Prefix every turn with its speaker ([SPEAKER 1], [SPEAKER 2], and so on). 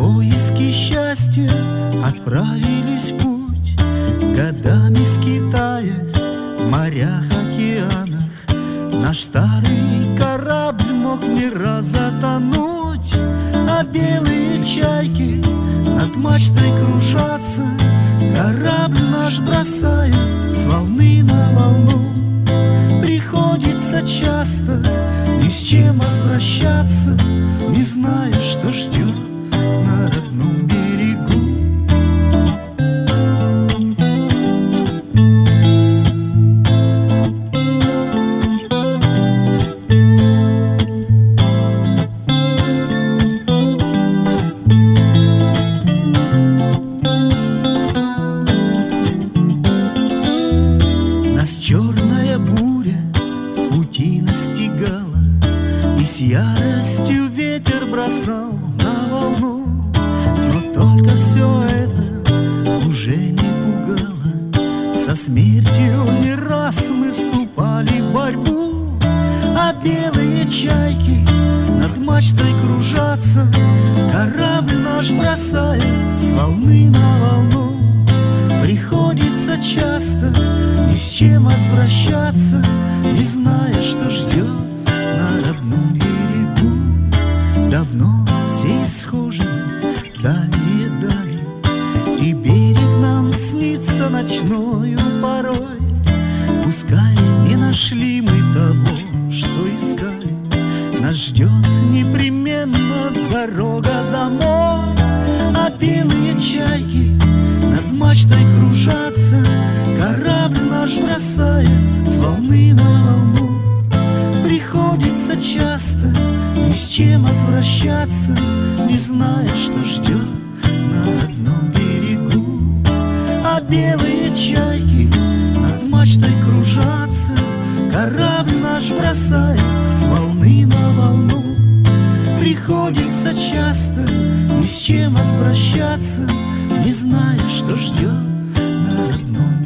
[SPEAKER 1] поиски счастья отправились в путь, годами скитаясь в морях, океанах. Наш старый корабль мог не раз затонуть, а белые чайки над мачтой кружатся. Корабль наш бросает с волны на волну. Приходится часто ни с чем возвращаться, не зная, что ждет на родном берегу. Нас черная буря в пути настигала, и с яростью ветер бросал на волну. Но только все это уже не пугало. Со смертью не раз мы вступали в борьбу, а белые чайки над мачтой кружатся. Корабль наш бросает с волны на волну. Приходится часто ни с чем возвращаться, не зная, что ждет на родном берегу. Давно все исхожены дальние дали, и берег нам снится ночною порой. Пускай не нашли мы того, что искали, нас ждет непременно дорога домой. А белые чайки над мачтой кружатся. Корабль наш бросает с волны на волну. Приходится часто ни с чем возвращаться, не зная, что ждет на родном берегу. А белые чайки над мачтой кружатся. Корабль наш бросает с волны на волну. Приходится часто ни с чем возвращаться, не зная, что ждет на родном